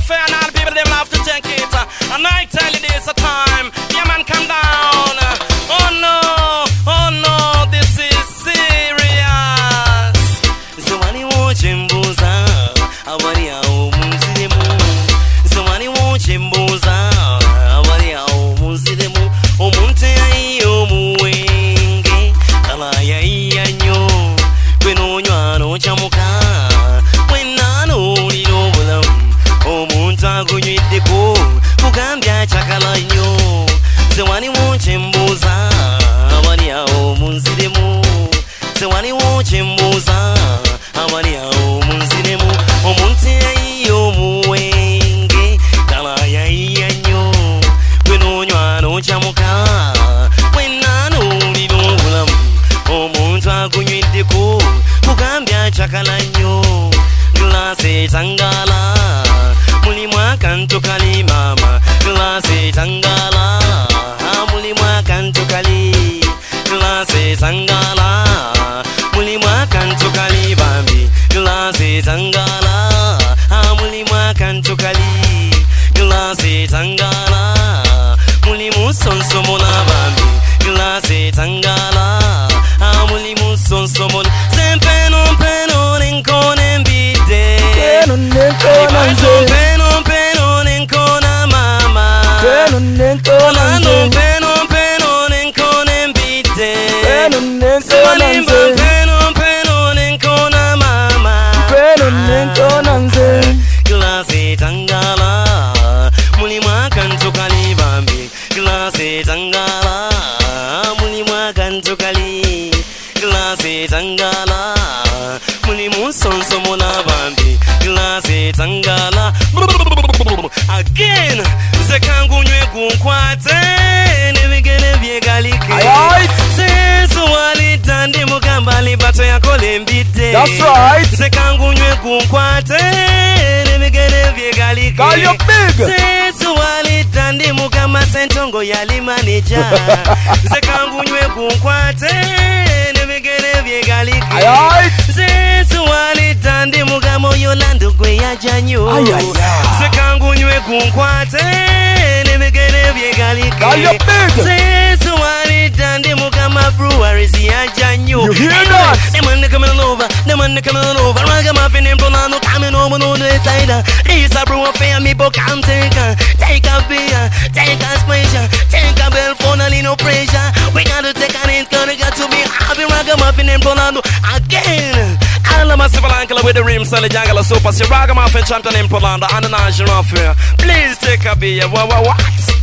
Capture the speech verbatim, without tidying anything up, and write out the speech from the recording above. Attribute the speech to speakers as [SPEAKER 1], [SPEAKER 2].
[SPEAKER 1] affair and all the people them have to take it. And I tell you this a time, yeah man, come down. Oh no, oh no, this is serious. So when you watch him booza, I want you to see the moon. So when you watch him booza, I want you to see the moon. Oh munte ai oh muenge, kala ya ianyo, kweno nyano chamuka, wenano ni no bulam. Oh munta kunyideko, kugambia chakala nyo. So when you watch him booza, I want you to see the moon. So when you watch him booza, I want you to see the moon. Oh munte ai oh muenge, kala ya ianyo, kweno nyano chamuka. Kunyideko, kugambia chakala nyo, glase tangala, mulimwa kanto kali mama, glase tangala, mulimwa kanto kali, glase tangala, mulimwa kanto kali bambi, glase tangala, mulimwa kanto kali, glase tangala, mulimu sonso mona bambi, glase tangala. Amulimu son somon Sempenon penon enkonen bide Penon enkonan ze Penon penon enkona mama Penon enkonan ze Penon penon enkonen bide Penon enkonan ze Penon penon enkona mama Penon enkonan ze Glase tangala Mulima kanto kali bambi Glase tangala Mulima kanto kali Glase tangala, mulimu sonso mona bambi. Glase tangala. Again, zekangu nywe kunkwate, nevigene vyegalike. Sensu wali tandi mugambali bato ya kolembite.
[SPEAKER 2] That's right.
[SPEAKER 1] Zekangu nywe kunkwate, nevigene vyegalike.
[SPEAKER 2] Call you big.
[SPEAKER 1] Sensu wali tandi mugamba sentongo yali manager. Zekangu nywe kunkwate. Zesu wali tandi mugamo yolando gwe ya janyo. Zekangu nywe kunkwate nemegene vyegalike. Zesu wali tandi mugama breweries ya janyo.
[SPEAKER 2] You hear that?
[SPEAKER 1] Them man coming over, them man coming over. Ragamuffin and Polano coming over on the side. This a brew affair, me book and take a take a beer, take a special, take a bell phone and no pressure. We gotta take an it's gonna get to be happy. Ragamuffin and Polano again. I'm a civil uncle with the rim, Sally Jangala, Super, Ragamuffin champion in Polando, and an Angel affair. Please take a beer. What? what, what?